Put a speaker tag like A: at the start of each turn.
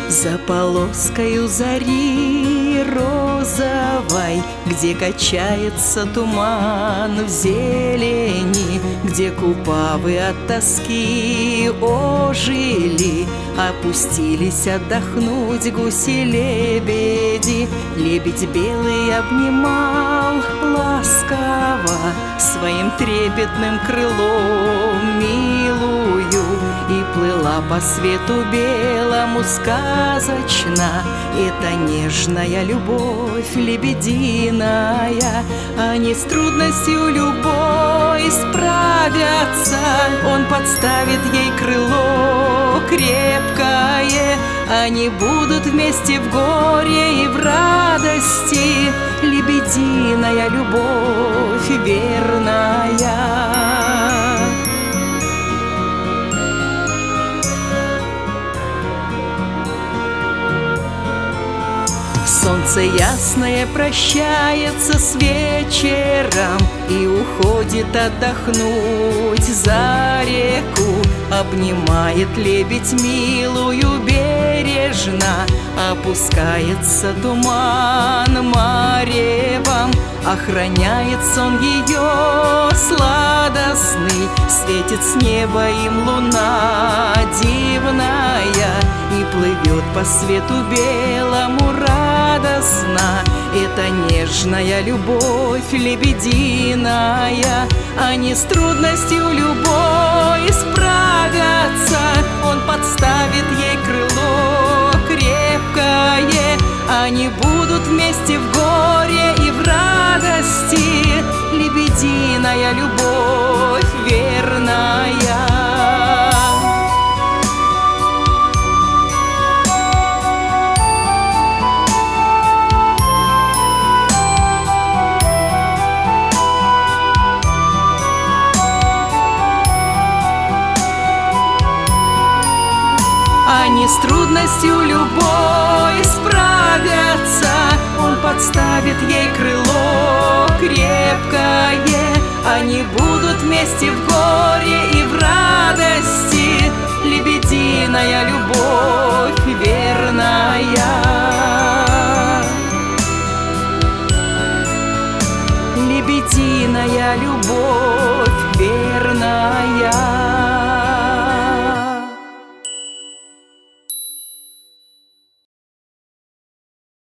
A: За полоскою зари розовой, где качается туман в зелени, где купавы от тоски ожили, опустились отдохнуть гуси-лебеди. Лебедь белый обнимал ласково своим трепетным крылом милую, и плыла по свету белому сказочно эта нежная любовь лебединая. Они с трудностью любой справятся, он подставит ей крыло крепкое. Они будут вместе в горе и в радости, лебединая любовь верная. Солнце ясное прощается с вечером и уходит отдохнуть за реку. Обнимает лебедь милую бережно, опускается туман маревом. Охраняет сон ее сладостный, светит с неба им луна дивная, и плывет по свету белому радостно эта нежная любовь лебединая. Они с трудностью любой справятся, он подставит ей крыло крепкое. Они будут вместе в горе и в радости, лебединая любовь верная. Они с трудностью любой справятся, он подставит ей крыло крепкое. Они будут вместе в горе и в радости, лебединая любовь верная. Лебединая любовь